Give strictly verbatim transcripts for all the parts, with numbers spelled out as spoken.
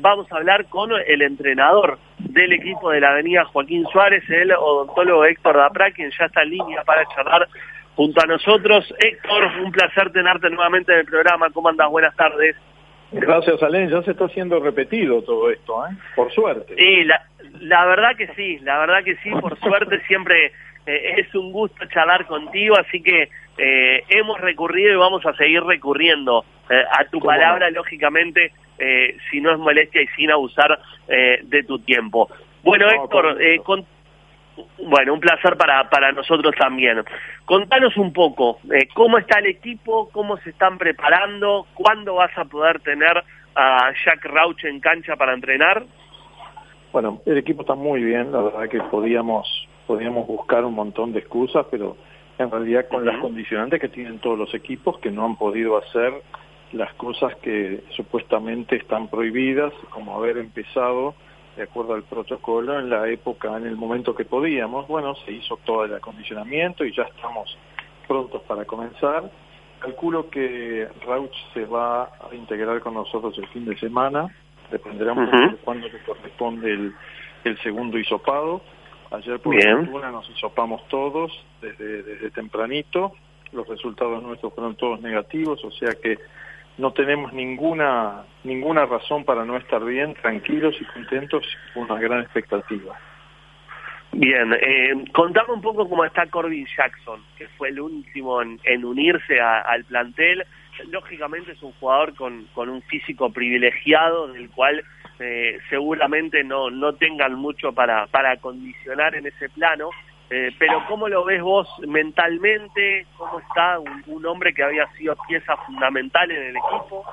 vamos a hablar con el entrenador del equipo de la avenida Joaquín Suárez, el odontólogo Héctor Dapra, quien ya está en línea para charlar junto a nosotros. Héctor, un placer tenerte nuevamente en el programa. ¿Cómo andás? Buenas tardes. Gracias, Alén. Ya se está haciendo repetido todo esto, ¿eh? Por suerte. Sí, la, la verdad que sí, la verdad que sí, por suerte siempre eh, es un gusto charlar contigo, así que eh, hemos recurrido y vamos a seguir recurriendo eh, a tu palabra, no? lógicamente, eh, si no es molestia y sin abusar eh, de tu tiempo. Bueno, no, Héctor, eh, con, bueno, un placer para, para nosotros también. Contanos un poco, eh, ¿cómo está el equipo? ¿Cómo se están preparando? ¿Cuándo vas a poder tener a Jack Rauch en cancha para entrenar? Bueno, el equipo está muy bien, la verdad que podíamos podíamos buscar un montón de excusas, pero en realidad con uh-huh. las condicionantes que tienen todos los equipos, que no han podido hacer las cosas que supuestamente están prohibidas, como haber empezado de acuerdo al protocolo en la época, en el momento que podíamos. Bueno, se hizo todo el acondicionamiento y ya estamos prontos para comenzar. Calculo que Rauch se va a integrar con nosotros el fin de semana, dependerá un poco uh-huh. de cuándo le corresponde el, el segundo hisopado. Ayer por fortuna nos hisopamos todos desde, desde tempranito, los resultados nuestros fueron todos negativos, o sea que no tenemos ninguna ninguna razón para no estar bien, tranquilos y contentos, con una gran expectativa. Bien, eh, contame un poco cómo está Corbin Jackson, que fue el último en, en unirse a, al plantel. Lógicamente es un jugador con, con un físico privilegiado, del cual eh, seguramente no, no tengan mucho para, para acondicionar en ese plano. Eh, pero ¿cómo lo ves vos mentalmente? ¿Cómo está un, un hombre que había sido pieza fundamental en el equipo?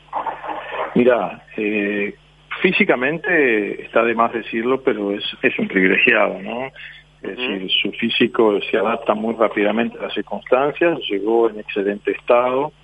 Mira, eh, físicamente está de más decirlo, pero es, es un privilegiado, ¿no? Es uh-huh. decir, su físico se adapta muy rápidamente a las circunstancias, llegó en excelente estado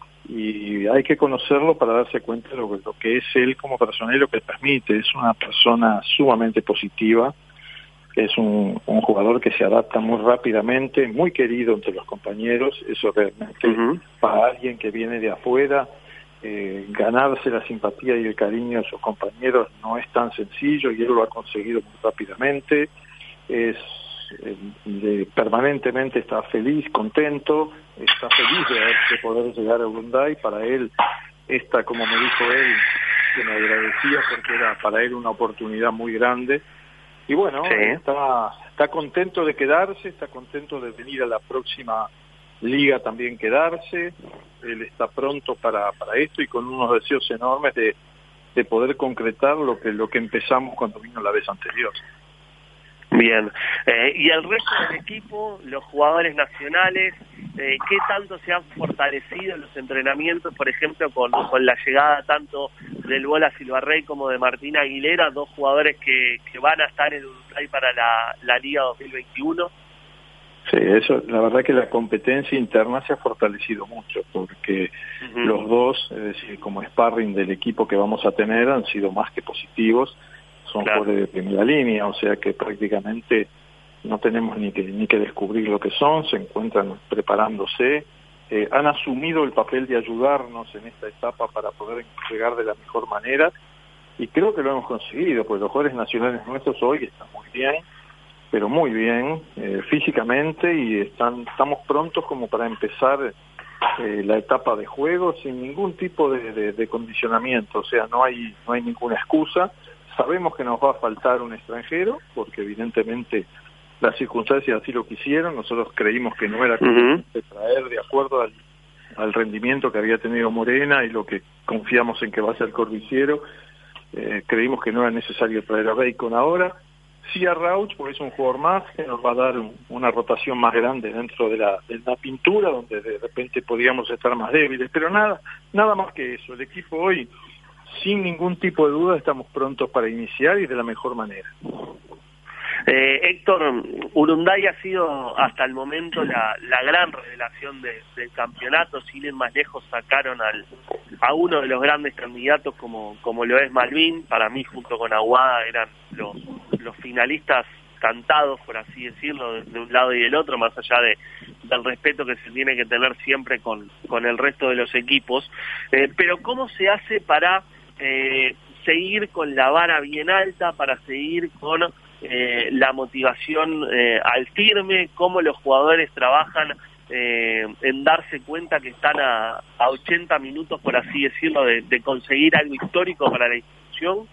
y hay que conocerlo para darse cuenta de lo, lo que es él como persona y lo que transmite. Es una persona sumamente positiva. Es un, un jugador que se adapta muy rápidamente, muy querido entre los compañeros. Eso realmente uh-huh. para alguien que viene de afuera, eh, ganarse la simpatía y el cariño de sus compañeros no es tan sencillo y él lo ha conseguido muy rápidamente. Es eh, de, permanentemente está feliz, contento, está feliz de, de poder llegar a Urunday. Para él, esta, como me dijo él, que me agradecía porque era para él una oportunidad muy grande. Y bueno, sí. está, está contento de quedarse, está contento de venir a la próxima liga también quedarse. Él está pronto para, para esto y con unos deseos enormes de, de poder concretar lo que, lo que empezamos cuando vino la vez anterior. Bien, eh, y el resto del equipo, los jugadores nacionales, eh, ¿qué tanto se han fortalecido en los entrenamientos, por ejemplo, con, con la llegada tanto del Bola Silvarrey como de Martín Aguilera, dos jugadores que, que van a estar en Uruguay para la, la Liga dos mil veintiuno? Sí, eso, la verdad que la competencia interna se ha fortalecido mucho, porque uh-huh. los dos, es decir, como sparring del equipo que vamos a tener, han sido más que positivos. Son claro. jugadores de primera línea, o sea que prácticamente no tenemos ni que ni que descubrir lo que son, se encuentran preparándose, eh, han asumido el papel de ayudarnos en esta etapa para poder llegar de la mejor manera, y creo que lo hemos conseguido, pues los jugadores nacionales nuestros hoy están muy bien, pero muy bien, eh, físicamente, y están estamos prontos como para empezar eh, la etapa de juego sin ningún tipo de, de, de condicionamiento, o sea, no hay no hay ninguna excusa. Sabemos que nos va a faltar un extranjero, porque evidentemente las circunstancias así lo quisieron. Nosotros creímos que no era conveniente uh-huh. traer de acuerdo al, al rendimiento que había tenido Morena y lo que confiamos en que va a ser Corbiciero. Eh, creímos que no era necesario traer a Bacon ahora. Sí a Rauch, porque es un jugador más que nos va a dar un, una rotación más grande dentro de la, de la pintura, donde de repente podríamos estar más débiles. Pero nada, nada más que eso. El equipo hoy, sin ningún tipo de duda, estamos prontos para iniciar y de la mejor manera. Eh, Héctor, Urunday ha sido hasta el momento la, la gran revelación de, del campeonato. Sin ir más lejos, sacaron al, a uno de los grandes candidatos como, como lo es Malvin. Para mí, junto con Aguada, eran los, los finalistas cantados, por así decirlo, de, de un lado y del otro, más allá de del respeto que se tiene que tener siempre con, con el resto de los equipos. Eh, pero ¿cómo se hace para eh, seguir con la vara bien alta, para seguir con eh, la motivación eh, al firme, cómo los jugadores trabajan eh, en darse cuenta que están a, a ochenta minutos, por así decirlo, de, de conseguir algo histórico para la institución?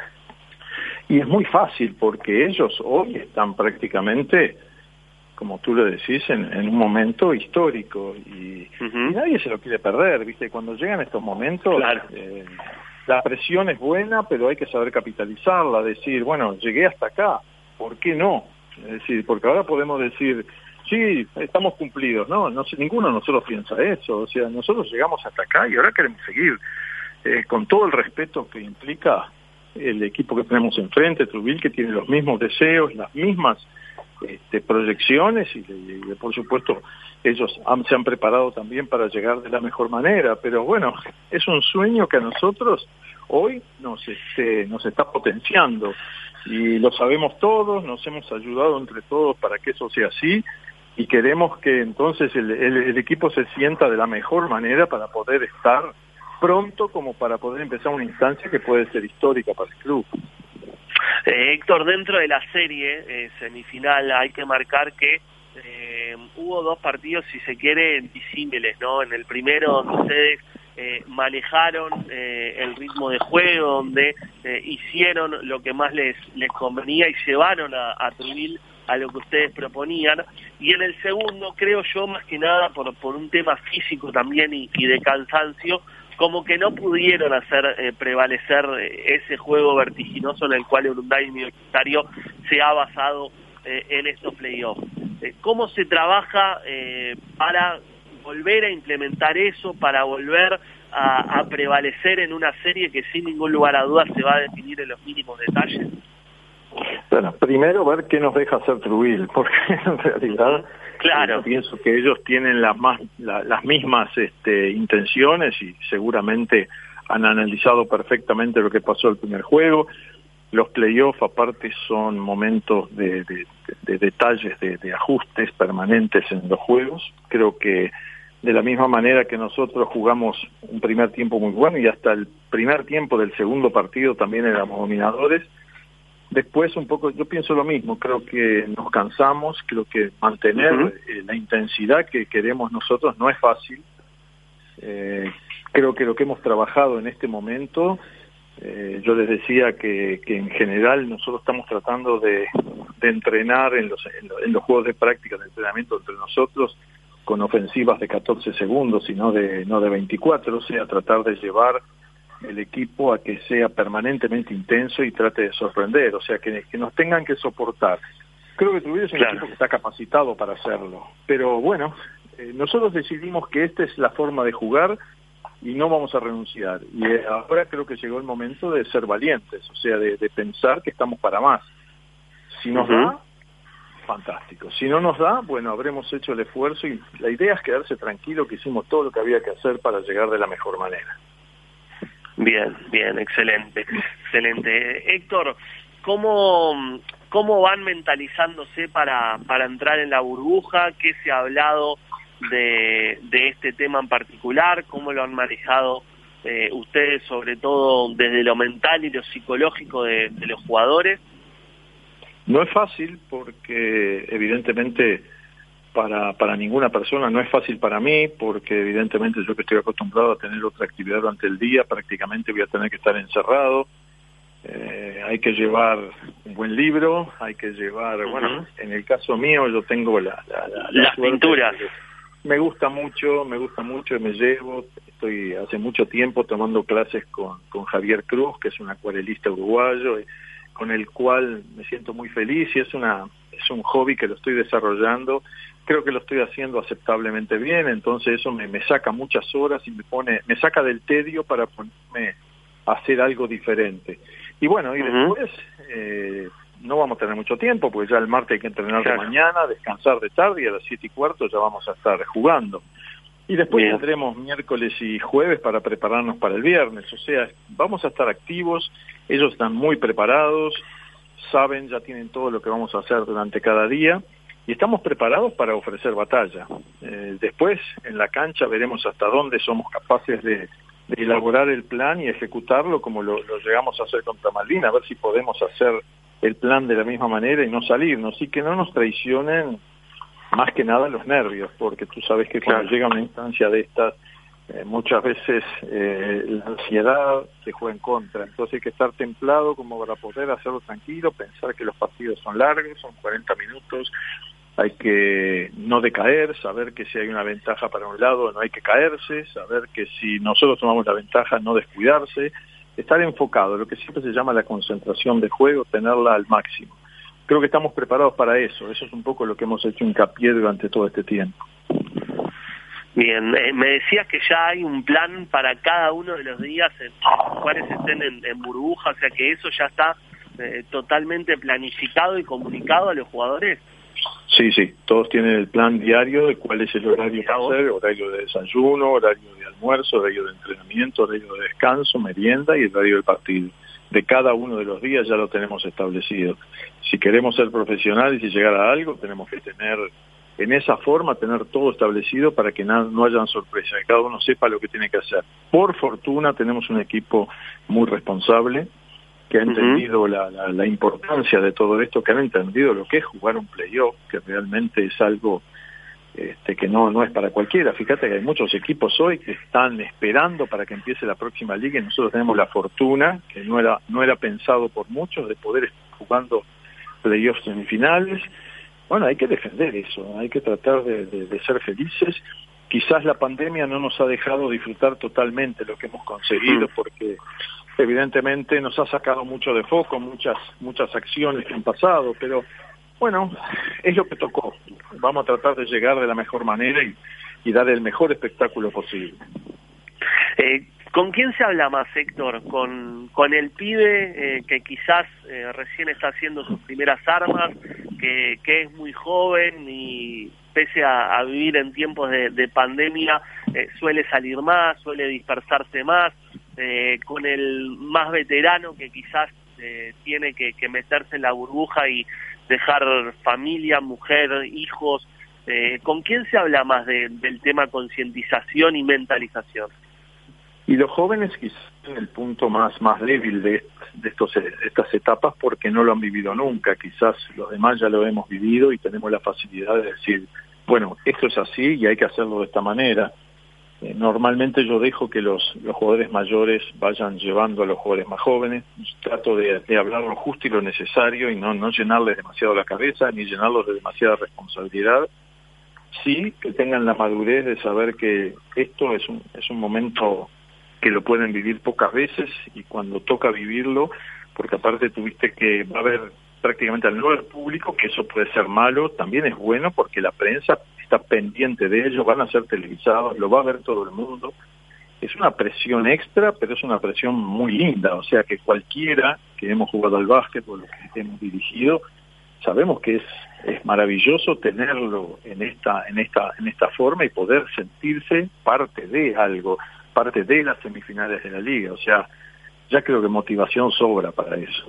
Y es muy fácil, porque ellos hoy están prácticamente, como tú lo decís, en, en un momento histórico, y, uh-huh. y nadie se lo quiere perder, ¿viste? Cuando llegan estos momentos, claro. eh, la presión es buena, pero hay que saber capitalizarla, decir, bueno, llegué hasta acá, ¿por qué no? Es decir, porque ahora podemos decir, sí, estamos cumplidos, no, no ninguno de nosotros piensa eso, o sea, nosotros llegamos hasta acá y ahora queremos seguir, eh, con todo el respeto que implica el equipo que tenemos enfrente, Trubil, que tiene los mismos deseos, las mismas este, proyecciones, y, y, y por supuesto ellos han, se han preparado también para llegar de la mejor manera, pero bueno, es un sueño que a nosotros hoy nos, este, nos está potenciando, y lo sabemos todos, nos hemos ayudado entre todos para que eso sea así, y queremos que entonces el, el, el equipo se sienta de la mejor manera para poder estar pronto, como para poder empezar una instancia que puede ser histórica para el club. Eh, Héctor, dentro de la serie eh, semifinal hay que marcar que eh, hubo dos partidos, si se quiere, disímiles, ¿no? En el primero, donde ustedes eh, manejaron eh, el ritmo de juego, donde eh, hicieron lo que más les, les convenía y llevaron a, a Trubil a lo que ustedes proponían, y en el segundo, creo yo, más que nada por, por un tema físico también y, y de cansancio, como que no pudieron hacer eh, prevalecer eh, ese juego vertiginoso en el cual el Urunday Universitario se ha basado eh, en estos playoffs. Eh, ¿Cómo se trabaja eh, para volver a implementar eso, para volver a, a prevalecer en una serie que sin ningún lugar a dudas se va a definir en los mínimos detalles? Bueno, primero ver qué nos deja hacer Trubil, porque en realidad claro. yo pienso que ellos tienen las más la, las mismas este, intenciones, y seguramente han analizado perfectamente lo que pasó el primer juego. Los playoffs aparte son momentos de, de, de, de detalles, de, de ajustes permanentes en los juegos. Creo que de la misma manera que nosotros jugamos un primer tiempo muy bueno, y hasta el primer tiempo del segundo partido también éramos dominadores, después un poco, yo pienso lo mismo, creo que nos cansamos, creo que mantener uh-huh. eh, la intensidad que queremos nosotros no es fácil. Eh, creo que lo que hemos trabajado en este momento, eh, yo les decía que, que en general nosotros estamos tratando de, de entrenar en los, en, los, en los juegos de práctica, de entrenamiento entre nosotros, con ofensivas de catorce segundos y no de, no de veinticuatro, o sea, tratar de llevar el equipo a que sea permanentemente intenso y trate de sorprender, o sea, que, que nos tengan que soportar. Creo que Trubil es un claro. equipo que está capacitado para hacerlo, pero bueno, eh, nosotros decidimos que esta es la forma de jugar y no vamos a renunciar, y eh, ahora creo que llegó el momento de ser valientes, o sea, de, de pensar que estamos para más. Si nos uh-huh. da, fantástico. Si no nos da, bueno, habremos hecho el esfuerzo, y la idea es quedarse tranquilo que hicimos todo lo que había que hacer para llegar de la mejor manera. Bien, bien, excelente, excelente. Héctor, ¿cómo, cómo van mentalizándose para, para entrar en la burbuja? ¿Qué se ha hablado de, de este tema en particular? ¿Cómo lo han manejado eh, ustedes, sobre todo desde lo mental y lo psicológico de, de los jugadores? No es fácil, porque evidentemente para para ninguna persona, no es fácil para mí, porque evidentemente yo que estoy acostumbrado a tener otra actividad durante el día, prácticamente voy a tener que estar encerrado. Eh, hay que llevar un buen libro, hay que llevar, uh-huh. bueno, en el caso mío yo tengo la, la, la, la las pinturas. Me gusta mucho, me gusta mucho y me llevo. Estoy hace mucho tiempo tomando clases con, con Javier Cruz, que es un acuarelista uruguayo, con el cual me siento muy feliz, y es una es un hobby que lo estoy desarrollando. Creo que lo estoy haciendo aceptablemente bien, entonces eso me, me saca muchas horas y me pone me saca del tedio para ponerme a hacer algo diferente. Y bueno, y uh-huh. después eh, no vamos a tener mucho tiempo, porque ya el martes hay que entrenar claro. de mañana, descansar de tarde, y a las siete y cuarto ya vamos a estar jugando. Y después Bien. tendremos miércoles y jueves para prepararnos para el viernes, o sea, vamos a estar activos, ellos están muy preparados, saben, ya tienen todo lo que vamos a hacer durante cada día, y estamos preparados para ofrecer batalla. Eh, después, en la cancha, veremos hasta dónde somos capaces de, de elaborar el plan y ejecutarlo como lo, lo llegamos a hacer contra Malvinas, a ver si podemos hacer el plan de la misma manera y no salirnos, y que no nos traicionen más que nada los nervios, porque tú sabes que cuando claro. llega una instancia de estas, eh, muchas veces eh, la ansiedad se juega en contra, entonces hay que estar templado como para poder hacerlo tranquilo, pensar que los partidos son largos, son cuarenta minutos, hay que no decaer, saber que si hay una ventaja para un lado no hay que caerse, saber que si nosotros tomamos la ventaja no descuidarse, estar enfocado, lo que siempre se llama la concentración de juego, tenerla al máximo. Creo que estamos preparados para eso, eso es un poco lo que hemos hecho hincapié durante todo este tiempo. Bien, eh, me decías que ya hay un plan para cada uno de los días en los cuales estén en, en burbuja, o sea que eso ya está eh, totalmente planificado y comunicado a los jugadores. Sí, sí, todos tienen el plan diario de cuál es el horario para hacer, horario de desayuno, horario de almuerzo, horario de entrenamiento, horario de descanso, merienda y el horario del partido. De cada uno de los días ya lo tenemos establecido. Si queremos ser profesionales y llegar a algo, tenemos que tener, en esa forma, tener todo establecido para que no, no hayan sorpresas, que cada uno sepa lo que tiene que hacer. Por fortuna tenemos un equipo muy responsable, que ha entendido uh-huh. la, la, la importancia de todo esto, que han entendido lo que es jugar un playoff, que realmente es algo este, que no, no es para cualquiera. Fíjate que hay muchos equipos hoy que están esperando para que empiece la próxima liga y nosotros tenemos la fortuna, que no era, no era pensado por muchos, de poder estar jugando playoffs semifinales. Bueno, hay que defender eso, hay que tratar de, de, de ser felices. Quizás la pandemia no nos ha dejado disfrutar totalmente lo que hemos conseguido, uh-huh. porque evidentemente nos ha sacado mucho de foco, muchas muchas acciones que han pasado, pero bueno, es lo que tocó. Vamos a tratar de llegar de la mejor manera y, y dar el mejor espectáculo posible. Eh, ¿Con quién se habla más, Héctor? ¿Con, con el pibe eh, que quizás eh, recién está haciendo sus primeras armas, que, que es muy joven y pese a, a vivir en tiempos de, de pandemia eh, suele salir más, suele dispersarse más? Eh, con el más veterano que quizás eh, tiene que, que meterse en la burbuja y dejar familia, mujer, hijos? Eh, ¿Con quién se habla más de, del tema concientización y mentalización? Y los jóvenes quizás en el punto más, más débil de, de, estos, de estas etapas porque no lo han vivido nunca, quizás los demás ya lo hemos vivido y tenemos la facilidad de decir, bueno, esto es así y hay que hacerlo de esta manera. Eh, normalmente yo dejo que los, los jugadores mayores vayan llevando a los jugadores más jóvenes, trato de, de hablar lo justo y lo necesario y no, no llenarles demasiado la cabeza ni llenarlos de demasiada responsabilidad. Sí, que tengan la madurez de saber que esto es un, es un momento que lo pueden vivir pocas veces y cuando toca vivirlo, porque aparte tuviste que va a haber prácticamente al no haber público, que eso puede ser malo, también es bueno porque la prensa está pendiente de ello, van a ser televisados, lo va a ver todo el mundo. Es una presión extra, pero es una presión muy linda, o sea que cualquiera que hemos jugado al básquetbol, que hemos dirigido, sabemos que es, es maravilloso tenerlo en esta, en esta, en esta forma y poder sentirse parte de algo, parte de las semifinales de la liga, o sea, ya creo que motivación sobra para eso.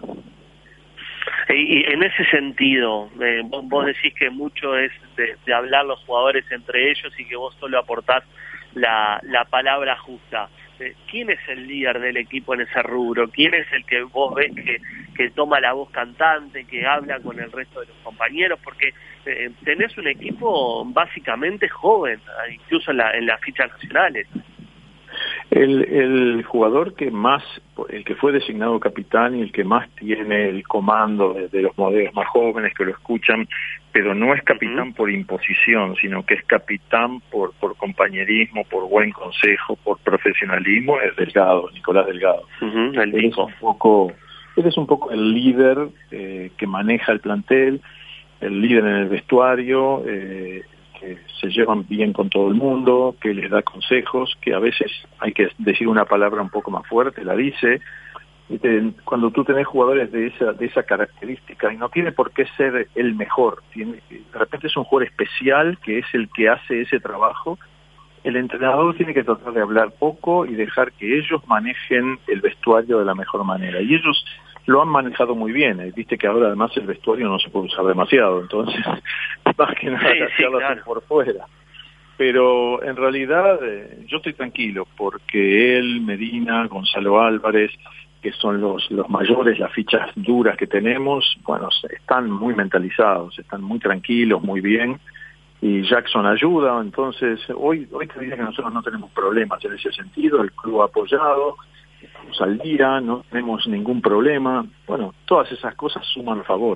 Y, y en ese sentido, eh, vos, vos decís que mucho es de, de hablar los jugadores entre ellos y que vos solo aportás la, la palabra justa. Eh, ¿Quién es el líder del equipo en ese rubro? ¿Quién es el que vos ves que, que toma la voz cantante, que habla con el resto de los compañeros? Porque eh, tenés un equipo básicamente joven, incluso en, la, en las fichas nacionales. El, el jugador que más, el que fue designado capitán y el que más tiene el comando de, de los modelos más jóvenes que lo escuchan, pero no es capitán uh-huh. por imposición, sino que es capitán por, por compañerismo, por buen consejo, por profesionalismo, es Delgado, Nicolás Delgado. Uh-huh, el él, es un poco, él es un poco el líder eh, que maneja el plantel, el líder en el vestuario, eh, que se llevan bien con todo el mundo, que les da consejos, que a veces hay que decir una palabra un poco más fuerte, la dice. Y te, cuando tú tenés jugadores de esa de esa característica, y no tiene por qué ser el mejor, tiene, de repente es un jugador especial que es el que hace ese trabajo, el entrenador tiene que tratar de hablar poco y dejar que ellos manejen el vestuario de la mejor manera. Y ellos lo han manejado muy bien, ¿eh? Viste que ahora además el vestuario no se puede usar demasiado, entonces más que nada sí, las sí, charlas claro. son por fuera. pero en realidad eh, yo estoy tranquilo porque él, Medina, Gonzalo Álvarez, que son los, los mayores, las fichas duras que tenemos, bueno, están muy mentalizados, están muy tranquilos, muy bien, y Jackson ayuda, entonces hoy hoy te diría que nosotros no tenemos problemas en ese sentido, el club ha apoyado, estamos al día, no tenemos ningún problema, bueno, todas esas cosas suman a favor.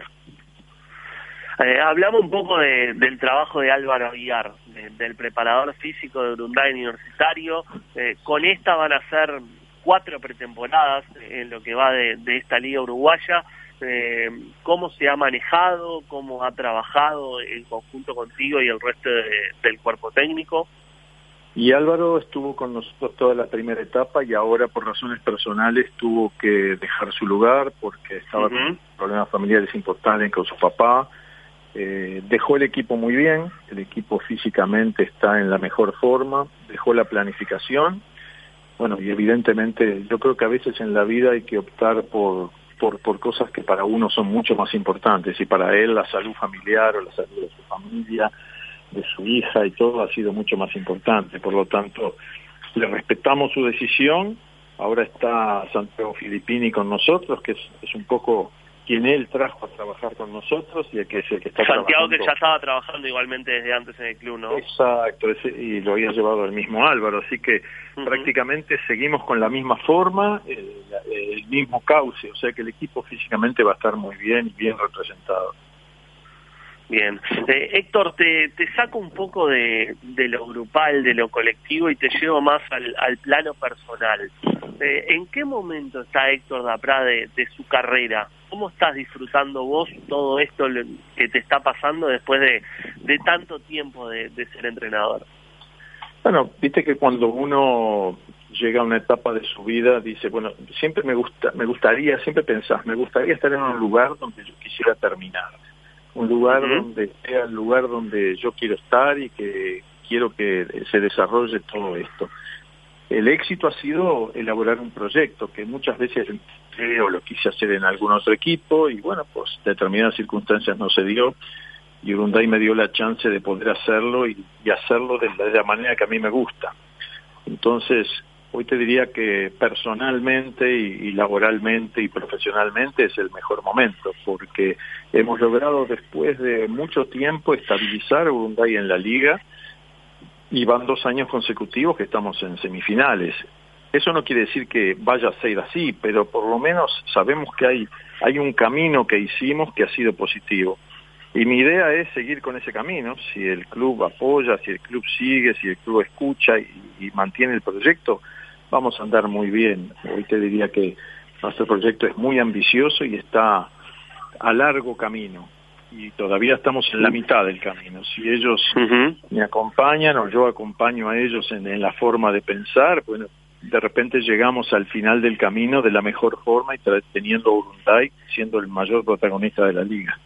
Eh, hablamos un poco de, del trabajo de Álvaro Aguiar, de, del preparador físico de Urunday Universitario. Eh, con esta van a ser cuatro pretemporadas en lo que va de, de esta liga uruguaya. Eh, ¿Cómo se ha manejado? ¿Cómo ha trabajado en conjunto contigo y el resto de, del cuerpo técnico? Y Álvaro estuvo con nosotros toda la primera etapa y ahora por razones personales tuvo que dejar su lugar porque estaba uh-huh. con problemas familiares importantes con su papá. Eh, dejó el equipo muy bien, el equipo físicamente está en la mejor forma, dejó la planificación, bueno, y evidentemente yo creo que a veces en la vida hay que optar por, por, por cosas que para uno son mucho más importantes, y para él la salud familiar o la salud de su familia, de su hija y todo ha sido mucho más importante, por lo tanto le respetamos su decisión. Ahora está Santiago Filippini con nosotros, que es, es un poco quien él trajo a trabajar con nosotros y el que es el que está Santiago trabajando. Que ya estaba trabajando igualmente desde antes en el club, ¿no? Exacto, ese, y lo había llevado el mismo Álvaro, así que uh-huh. prácticamente seguimos con la misma forma, el, el mismo cauce, o sea que el equipo físicamente va a estar muy bien y bien representado. Bien. Eh, Héctor, te, te saco un poco de, de lo grupal, de lo colectivo y te llevo más al, al plano personal. Eh, ¿En qué momento está Héctor Daprá de, de su carrera? ¿Cómo estás disfrutando vos todo esto que te está pasando después de, de tanto tiempo de, de ser entrenador? Bueno, viste que cuando uno llega a una etapa de su vida, dice, bueno, siempre me gusta, me gustaría, siempre pensás, me gustaría estar en un lugar donde yo quisiera terminar. Un lugar uh-huh. donde sea el lugar donde yo quiero estar y que quiero que se desarrolle todo esto. El éxito ha sido elaborar un proyecto que muchas veces o lo quise hacer en algún otro equipo y bueno, pues determinadas circunstancias no se dio y Urunday me dio la chance de poder hacerlo y, y hacerlo de la, de la manera que a mí me gusta. Entonces, hoy te diría que personalmente y, y laboralmente y profesionalmente es el mejor momento, porque hemos logrado después de mucho tiempo estabilizar a Urunday en la liga y van dos años consecutivos que estamos en semifinales. Eso no quiere decir que vaya a ser así, pero por lo menos sabemos que hay, hay un camino que hicimos que ha sido positivo. Y mi idea es seguir con ese camino, si el club apoya, si el club sigue, si el club escucha y, y mantiene el proyecto, vamos a andar muy bien. Hoy te diría que nuestro proyecto es muy ambicioso y está a largo camino. Y todavía estamos en la mitad del camino. Si ellos uh-huh. me acompañan o yo acompaño a ellos en, en la forma de pensar, bueno, de repente llegamos al final del camino de la mejor forma y teniendo a Urunday siendo el mayor protagonista de la liga.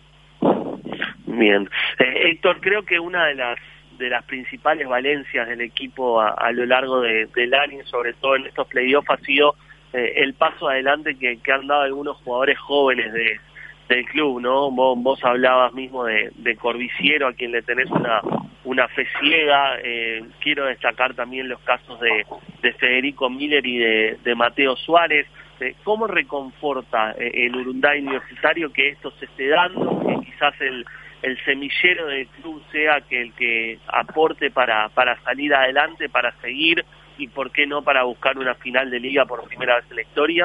Bien. Eh, Héctor, creo que una de las de las principales valencias del equipo a, a lo largo de, del año, sobre todo en estos playoffs, ha sido eh, el paso adelante que, que han dado algunos jugadores jóvenes de, del club, ¿no? Vos, vos hablabas mismo de, de Corbisiero, a quien le tenés una, una fe ciega. Eh, quiero destacar también los casos de, de Federico Miller y de, de Mateo Suárez. Eh, ¿Cómo reconforta eh, el Urunday Universitario que esto se esté dando, que quizás el el semillero del club sea que el que aporte para, para salir adelante, para seguir y por qué no para buscar una final de liga por primera vez en la historia?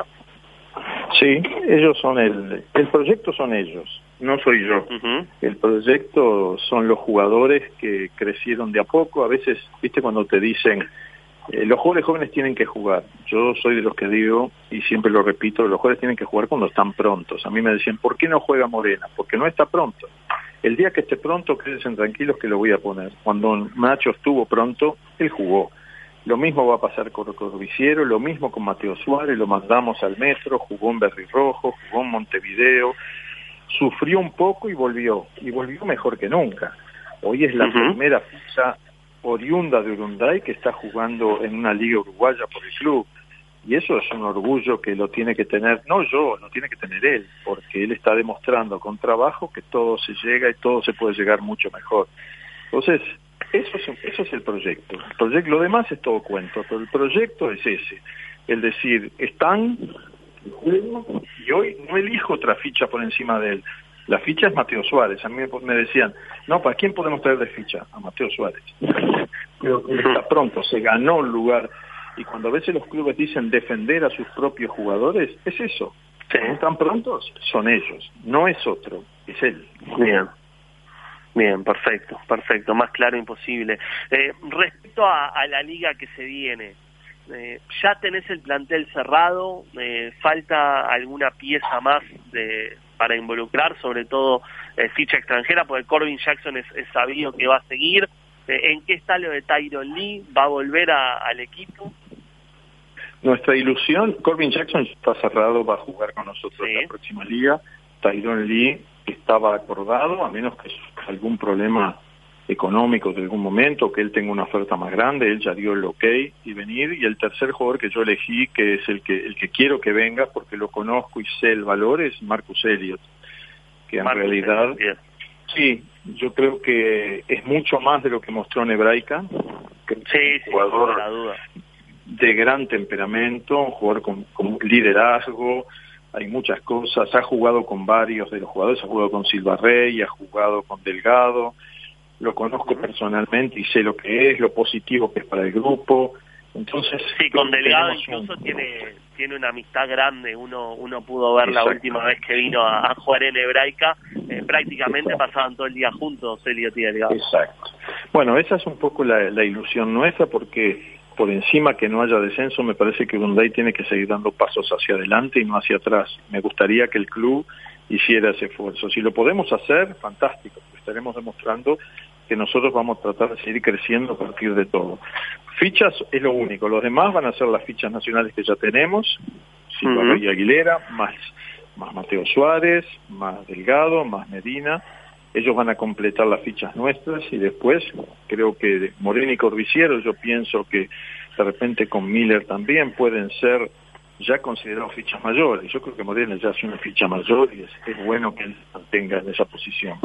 Sí, ellos son el, el proyecto son ellos, no soy yo. Uh-huh. El proyecto son los jugadores que crecieron de a poco. A veces, viste, cuando te dicen eh, los jugadores jóvenes tienen que jugar, yo soy de los que digo, y siempre lo repito, los jugadores tienen que jugar cuando están prontos. A mí me decían, ¿por qué no juega Morena? Porque no está pronto. El día que esté pronto, quédense tranquilos que lo voy a poner. Cuando Nacho estuvo pronto, él jugó. Lo mismo va a pasar con Corbisiero, lo mismo con Mateo Suárez, lo mandamos al Metro, jugó en Berry Rojo, jugó en Montevideo, sufrió un poco y volvió, y volvió mejor que nunca. Hoy es la uh-huh. primera ficha oriunda de Urunday que está jugando en una liga uruguaya por el club. Y eso es un orgullo que lo tiene que tener, no yo, lo tiene que tener él, porque él está demostrando con trabajo que todo se llega y todo se puede llegar mucho mejor. Entonces, eso es, eso es el proyecto. El proyecto. Lo demás es todo cuento, pero el proyecto es ese. El decir, están, y hoy no elijo otra ficha por encima de él. La ficha es Mateo Suárez. A mí me decían, no, ¿para quién podemos traer de ficha? A Mateo Suárez. Pero está pronto, se ganó el lugar. Y cuando a veces los clubes dicen defender a sus propios jugadores, es eso. Si no están prontos, son ellos. No es otro, es él. Bien. Bien, perfecto, perfecto. Más claro imposible. Eh, respecto a, a la liga que se viene, eh, ¿ya tenés el plantel cerrado? Eh, ¿Falta alguna pieza más de para involucrar, sobre todo eh, ficha extranjera? Porque Corbin Jackson es, es sabido que va a seguir. Eh, ¿En qué está lo de Tyron Lee? ¿Va a volver a, al equipo? Nuestra ilusión, Corbin Jackson está cerrado, va a jugar con nosotros en sí. La próxima liga. Tyron Lee estaba acordado, a menos que algún problema económico de algún momento, que él tenga una oferta más grande, él ya dio el ok y venir. Y el tercer jugador que yo elegí, que es el que el que quiero que venga, porque lo conozco y sé el valor, es Marcus Elliott, que en Marcus realidad, Elliott. Sí, yo creo que es mucho más de lo que mostró Nebraska, que sí, es un jugador sin la duda. De gran temperamento, un jugador con, con liderazgo, hay muchas cosas, ha jugado con varios de los jugadores, ha jugado con Silva Rey, ha jugado con Delgado, lo conozco uh-huh. personalmente y sé lo que es, lo positivo que es para el grupo. Entonces sí, con Delgado incluso un... tiene tiene una amistad grande, uno uno pudo ver Exacto. La última vez que vino a, a jugar en Hebraica, eh, prácticamente Exacto. Pasaban todo el día juntos Elliott y Delgado. Exacto. Bueno, esa es un poco la, la ilusión nuestra, porque por encima que no haya descenso, me parece que Urunday tiene que seguir dando pasos hacia adelante y no hacia atrás. Me gustaría que el club hiciera ese esfuerzo. Si lo podemos hacer, fantástico, estaremos demostrando que nosotros vamos a tratar de seguir creciendo a partir de todo. Fichas es lo único, los demás van a ser las fichas nacionales que ya tenemos, Silva uh-huh. Rey Aguilera, más, más Mateo Suárez, más Delgado, más Medina. Ellos van a completar las fichas nuestras y después creo que Moreno y Corbiciero, yo pienso que de repente con Miller también pueden ser ya considerados fichas mayores. Yo creo que Moreno ya es una ficha mayor y es, es bueno que él mantenga en esa posición.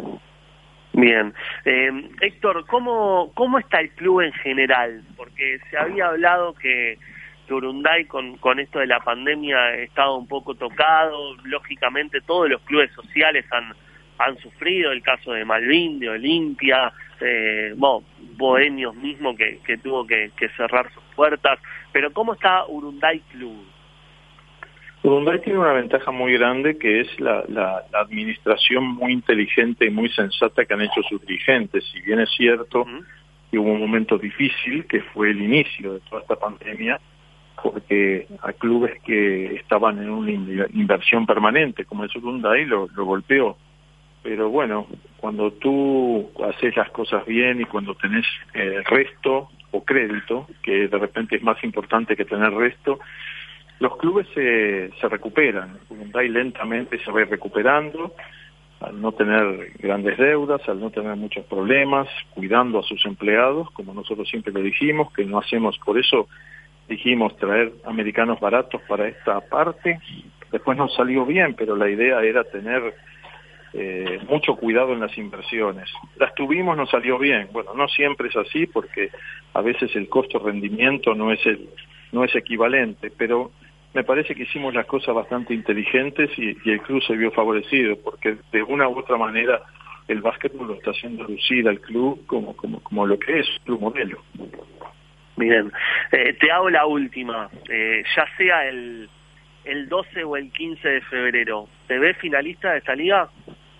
Bien. Eh, Héctor, ¿cómo, ¿cómo está el club en general? Porque se había hablado que Urunday con, con esto de la pandemia estaba un poco tocado, lógicamente todos los clubes sociales han han sufrido, el caso de Malvin, de Olimpia, eh, bueno, Bohemios mismo que, que tuvo que, que cerrar sus puertas, pero ¿cómo está Urunday Club? Urunday tiene una ventaja muy grande, que es la, la, la administración muy inteligente y muy sensata que han hecho sus dirigentes. Si bien es cierto uh-huh. que hubo un momento difícil, que fue el inicio de toda esta pandemia, porque a clubes que estaban en una inversión permanente, como es Urunday, lo, lo golpeó. Pero bueno, cuando tú haces las cosas bien y cuando tenés eh, resto o crédito, que de repente es más importante que tener resto, los clubes se, se recuperan. Urunday lentamente se va recuperando, al no tener grandes deudas, al no tener muchos problemas, cuidando a sus empleados, como nosotros siempre lo dijimos, que no hacemos, por eso dijimos traer americanos baratos para esta parte. Después nos salió bien, pero la idea era tener Eh, mucho cuidado en las inversiones. Las tuvimos, nos salió bien. Bueno, no siempre es así, porque a veces el costo-rendimiento no es el no es equivalente, pero me parece que hicimos las cosas bastante inteligentes y, y el club se vio favorecido, porque de una u otra manera el básquetbol lo está haciendo lucir al club como como como lo que es, un club modelo. Bien, eh, te hago la última, eh, ya sea el el doce o el quince de febrero, ¿te ves finalista de esta liga?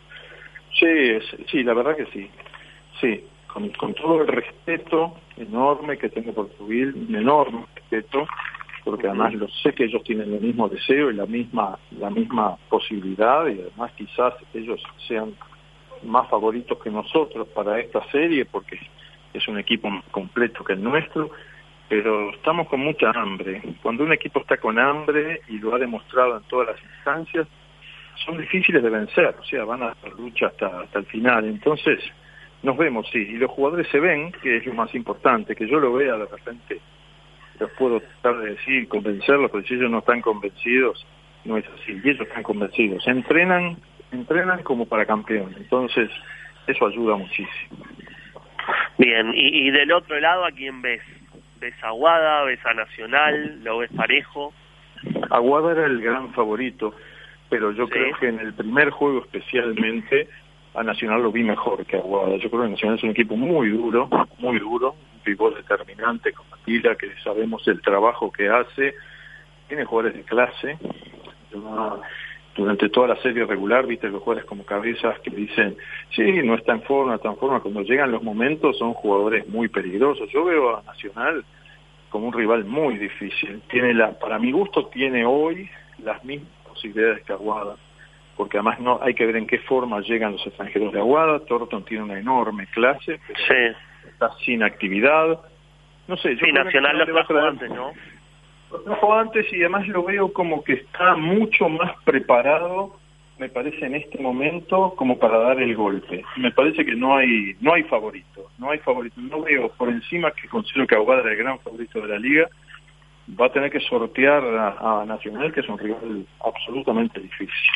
Sí, sí, la verdad que sí. Sí, con, con todo el respeto enorme que tengo por Tubil, un enorme respeto, porque uh-huh. además lo sé que ellos tienen el mismo deseo y la misma la misma posibilidad, y además quizás ellos sean más favoritos que nosotros para esta serie, porque es un equipo más completo que el nuestro, pero estamos con mucha hambre. Cuando un equipo está con hambre, y lo ha demostrado en todas las instancias, son difíciles de vencer, o sea, van a dar lucha hasta, hasta el final. Entonces, nos vemos, sí, y los jugadores se ven, que es lo más importante, que yo lo vea de repente, los puedo tratar de decir, convencerlos, pero si ellos no están convencidos, no es así, y ellos están convencidos. Entrenan, entrenan como para campeón, entonces eso ayuda muchísimo. Bien, y, y del otro lado, ¿a quién ves? ¿Ves a Aguada? ¿Ves a Nacional? ¿Lo ves parejo? Aguada era el gran favorito, pero yo Sí. creo que en el primer juego especialmente a Nacional lo vi mejor que a Aguada. Yo creo que Nacional es un equipo muy duro, muy duro, un pivot determinante con Atila, que sabemos el trabajo que hace, tiene jugadores de clase. Yo, durante toda la serie regular, viste los jugadores como Cabezas que dicen, sí, no está en forma, no está en forma. Cuando llegan los momentos son jugadores muy peligrosos. Yo veo a Nacional como un rival muy difícil. Tiene la, para mi gusto, tiene hoy las mismas posibilidades que Aguada, porque además no hay que ver en qué forma llegan los extranjeros de Aguada. Thornton tiene una enorme clase, pero Sí. está sin actividad. No sé, yo Sí, creo Nacional que lo va a trajo traer... antes, ¿no? Lo trajo antes y además lo veo como que está mucho más preparado, me parece, en este momento como para dar el golpe. Me parece que no hay no hay favorito, no hay favorito. No veo por encima, que considero que Aguada era el gran favorito de la liga. Va a tener que sortear a, a Nacional, que es un rival absolutamente difícil.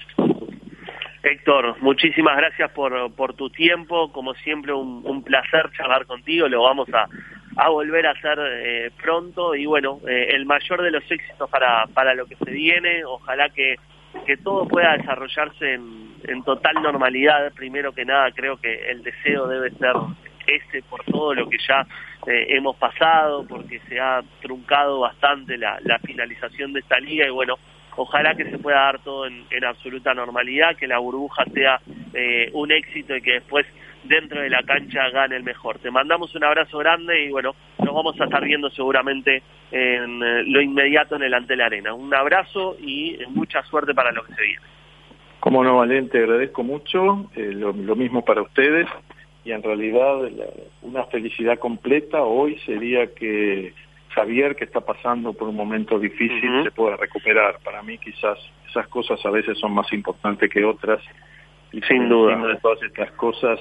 Héctor, muchísimas gracias por, por tu tiempo, como siempre un, un placer charlar contigo, lo vamos a, a volver a hacer eh, pronto y bueno, eh, el mayor de los éxitos para, para lo que se viene, ojalá que, que todo pueda desarrollarse en, en total normalidad. Primero que nada, creo que el deseo debe ser ese por todo lo que ya eh, hemos pasado, porque se ha truncado bastante la, la finalización de esta liga y bueno, ojalá que se pueda dar todo en, en absoluta normalidad, que la burbuja sea eh, un éxito y que después dentro de la cancha gane el mejor. Te mandamos un abrazo grande y bueno, nos vamos a estar viendo seguramente en eh, lo inmediato en el Antel Arena. Un abrazo y mucha suerte para lo que se viene. Como no, Valen, te agradezco mucho, eh, lo, lo mismo para ustedes, y en realidad la, una felicidad completa hoy sería que Javier, que está pasando por un momento difícil, uh-huh. se pueda recuperar. Para mí quizás esas cosas a veces son más importantes que otras, y sin duda de todas estas cosas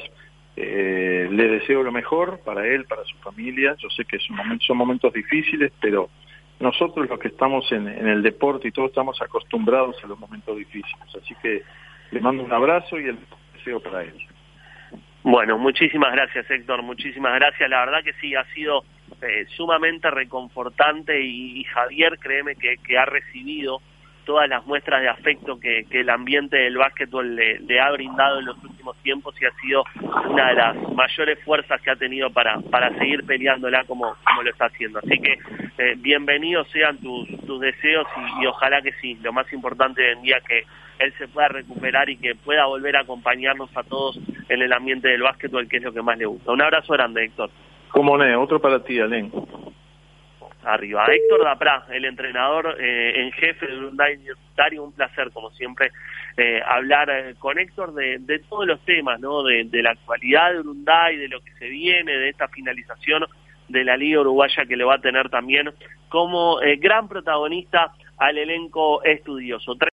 eh, le deseo lo mejor para él, para su familia. Yo sé que son momentos, son momentos difíciles, pero nosotros los que estamos en, en el deporte y todos estamos acostumbrados a los momentos difíciles, así que le mando un abrazo y el deseo para él. Bueno, muchísimas gracias, Héctor, muchísimas gracias. La verdad que sí, ha sido eh, sumamente reconfortante y, y Javier, créeme que, que ha recibido todas las muestras de afecto que, que el ambiente del básquetbol le, le ha brindado en los últimos tiempos y ha sido una de las mayores fuerzas que ha tenido para, para seguir peleándola como, como lo está haciendo. Así que eh, bienvenidos sean tus, tus deseos y, y ojalá que sí, lo más importante hoy en día que él se pueda recuperar y que pueda volver a acompañarnos a todos en el ambiente del básquetbol, que es lo que más le gusta. Un abrazo grande, Héctor. Como no, otro para ti, Alén. Arriba. Héctor Daprá, el entrenador eh, en jefe de Urunday Universitario, un placer, como siempre, eh, hablar eh, con Héctor de, de todos los temas, ¿no? De, de la actualidad de Urunday, de lo que se viene, de esta finalización de la Liga Uruguaya que le va a tener también como eh, gran protagonista al elenco estudioso.